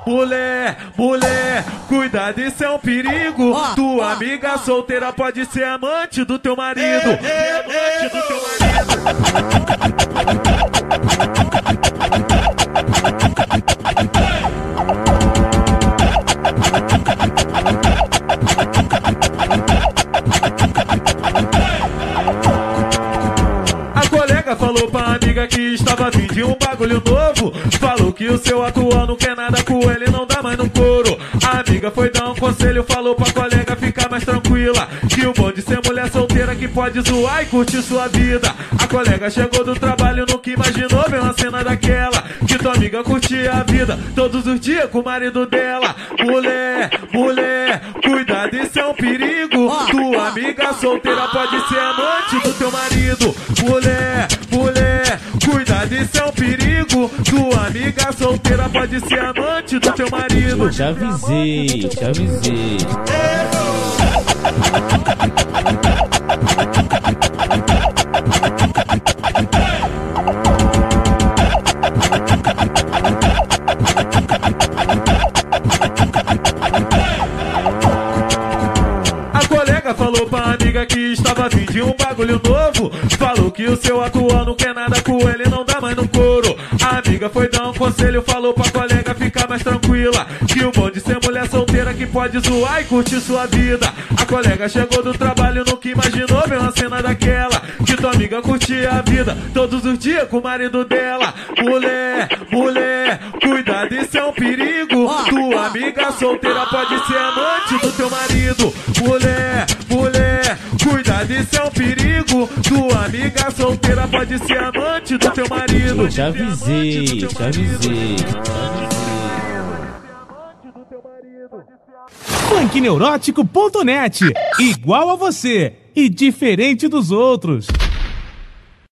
mulher, cuidado, isso é um perigo. Tua amiga solteira pode ser amante do teu marido. Amante do teu marido. A colega falou pra amiga que estava vindo de um bagulho novo. Falou que o seu atual não quer nada com ele, não dá mais no couro. A amiga foi dar um conselho, falou pra colega ficar mais tranquila, que o bom de ser mulher solteira que pode zoar e curtir sua vida. A colega chegou do trabalho, nunca imaginou ver uma cena daquela, que tua amiga curtia a vida todos os dias com o marido dela. Mulher, cuidado, isso é um perigo. Tua amiga solteira pode ser amante do teu marido. Mulher, cuidado, isso é um perigo. Tua amiga solteira pode ser amante do teu marido. Eu te avisei. A colega falou pra amiga que estava vindo de um bagulho novo. Falou que o seu atual não quer nada com ele, não dá mais no couro. A amiga foi dar um conselho, falou pra colega ficar mais tranquila, que o bom de ser mulher solteira que pode zoar e curtir sua vida. A colega chegou do trabalho, nunca imaginou ver uma cena daquela, que tua amiga curtia a vida todos os dias com o marido dela. Mulher, cuidado, isso é um perigo. Tua amiga solteira pode ser amante do teu marido. Mulher, cuidado, isso é um perigo. Tua amiga solteira pode ser amante do teu marido. Eu te avisei. Funkneurótico.net. Igual a você e diferente dos outros.